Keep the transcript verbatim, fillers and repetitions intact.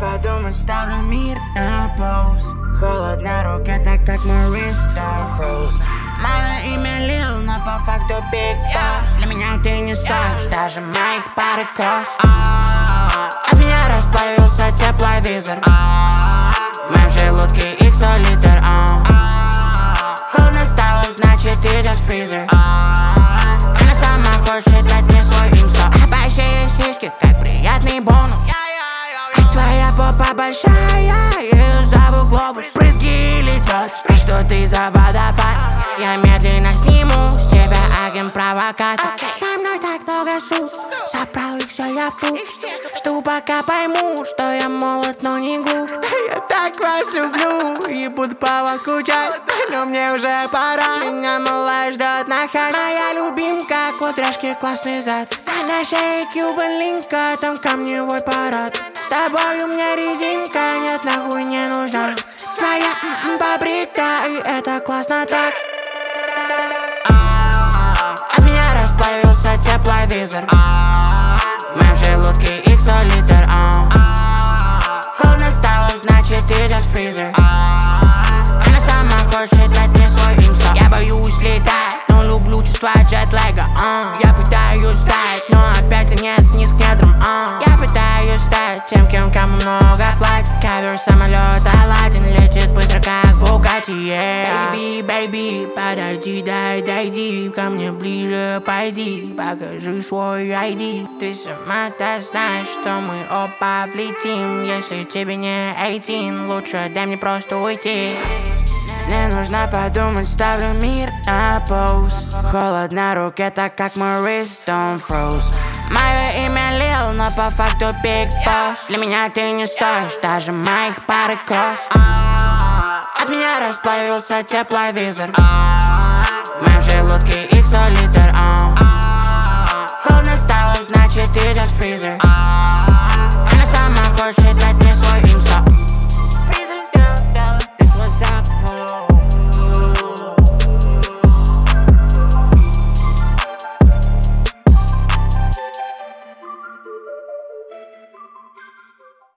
подумать, ставлю мир на пауз. Холодна рука, так как мой Риста фроз. Мое имя Лил, но по факту Big Boss. Для меня ты не стоишь даже моих пары кос. От меня расплавился тепловизор. В моем желудке икс литр. Холодно стало, значит идет фризер. Она сама хочет дать мне свой инсо. Большие сиськи, как приятный бонус. Твоя попа большая, я ее зову глобус. Брызги летят, и что ты за водопад? Я медленно сниму с тебя агент-провокатор. Со мной так много су, собрал их все я в ту. Жду пока пойму, что я молод, но не глуп. Я так вас люблю и буду по вам скучать, но мне уже пора. Меня малая ждет на хат. Моя любимка, кудряшки, классный зад. А на шее Cuban линка, там камневой парад. С тобой у меня резинка, нет, нахуй не нужна. Твоя м-м побрита, и это классно так. От меня расплавился тепловизор. В моем желудке икс литр. Холодно стало, значит идет фризер. Она сама хочет дать мне свой инсо. Я боюсь летать, но люблю чувствовать джетлега. Я пытаюсь стать, но опять нет вниз к недрам. Я пытаюсь стать тем, кем кому много платят. Кавер самолета Аладдин летит быстро, как Бугатти. Baby, baby, подойди, дай, дойди ко мне ближе, пойди, покажи свой ай ди. Ты сама-то знаешь, что мы оба влетим. Если тебе не восемнадцать, лучше дай мне просто уйти. Мне нужно подумать, ставлю мир на пауз. Холодна рука, так как мой Риста фроз. Мое имя Лил, но по факту Big Boss. Для меня ты не стоишь даже моих пары кос. От меня расплавился тепловизор.